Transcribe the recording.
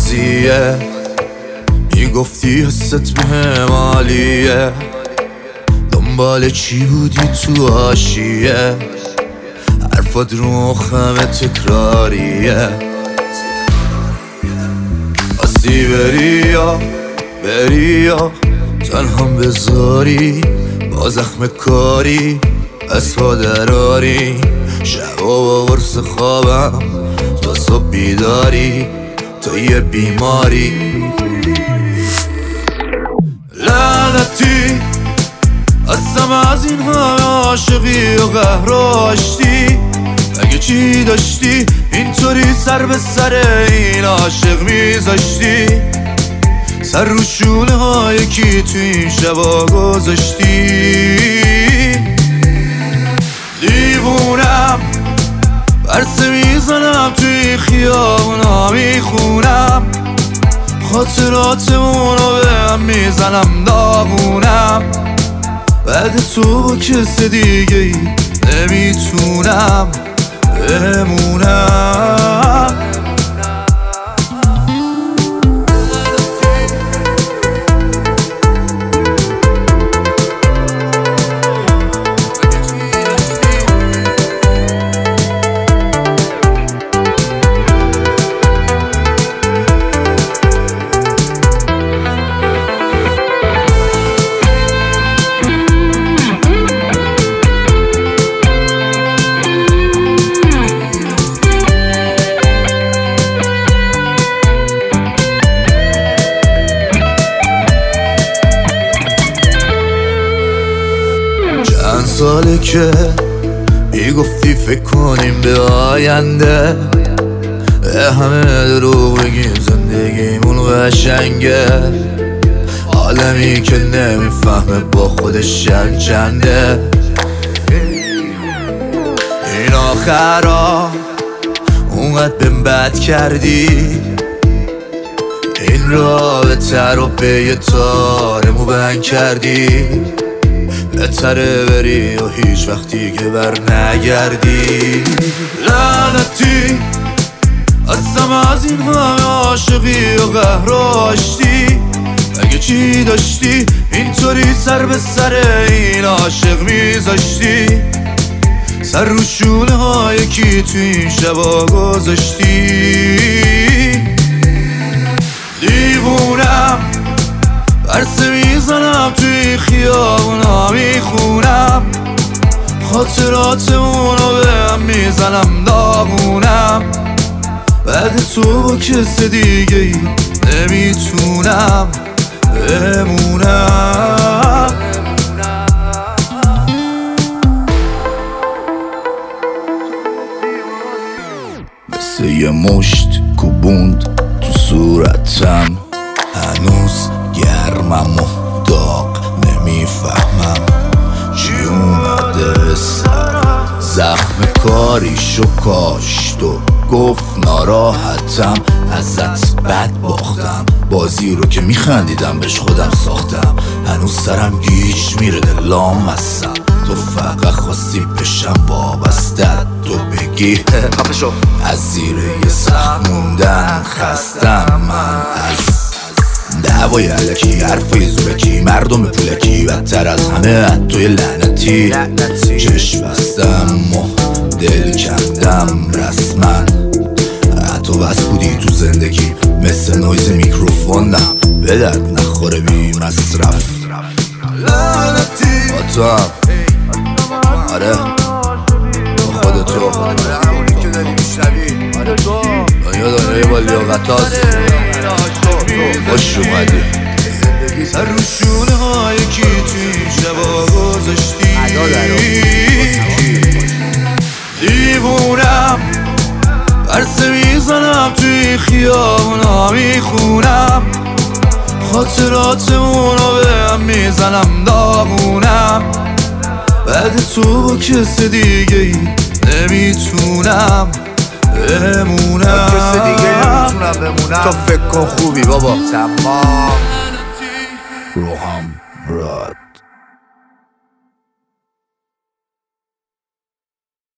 قضیه میگفتی حست بهم عالیه، دنبال چی بودی تو حاشیه؟ حرفات رو مخمه تکراریه، خواستی بری یا تنهام بذاری با زخم کاری از پا دراری. شبا با قرص خوابم تا صبح بیداری، تا یه بیماری لعنتی هستم از این همه عاشقی و قهر و آشتی. اگه چی داشتی اینطوری سر به سر این عاشق میذاشتی؟ سر رو شونه های کی تو این شبا گذاشتی؟ دیوونم برسه میزنم توی خیابونا میخونم، خاطراتمونو به هم میزنم داغونم. بعد تو با کس دیگه ای نمیتونم بمونم. چند ساله که میگفتی فکر کنیم به آینده، همه دروغ بگیم زندگیمون قشنگه. عالمی که نمیفهمه با خودش چنده. این آخرا اونقدر بهم بد کردی، این رابطه رو به یه تار موبند کردی. بهتره بری و هیچ وقتی که بر نگردی. لعنتی هستم از این همه عاشقی و قهر و آشتی. اگه چی داشتی اینطوری سر به سر این عاشق میذاشتی؟ سر رو شونه های کی تو این شبا گذاشتی؟ دیوونم برسه میزنم توی خیابونا میخونم، خاطراتمونو به هم میزنم داغونم. بعد تو با کس دیگه ای نمیتونم بمونم. مثل یه مشت کوبوند تو صورتم، هنوز گرمم و داغ نمیفهمم چی اومده سر. زخم کاریشو کاشت و گفت ناراحتم، ازت بد باختم. بازی رو که میخندیدم بهش خودم ساختم. هنوز سرم گیج میره دلام هستم. تو فقط خواستی بشم وابستت، تو بگی از زیر یه سخت موندن خستم من از دعوای علکی، حرفای زورکی، مردم پولکی، بدتر از همه توی لعنتی. چشم بستم و دل کندم رسما، حتی بس بودی تو زندگی مثل نویز میکروفونم، به درد نخوره بی مصرف. لعنتی با تو هم آره با خود تو که داری میشنوی دنیای با لیاقت هاست. خوش اومدی سر رو شونه های کی توی شبا گذاشتی؟ دیوونم برسه میزنم توی خیابونا میخونم، خاطراتمونو به هم میزنم داغونم. بعد تو با کس دیگه ای نمیتونم بمونم. کس دیگه نمیتونم بمونم. تو فکر کن خوبی بابا. تمام روحم راد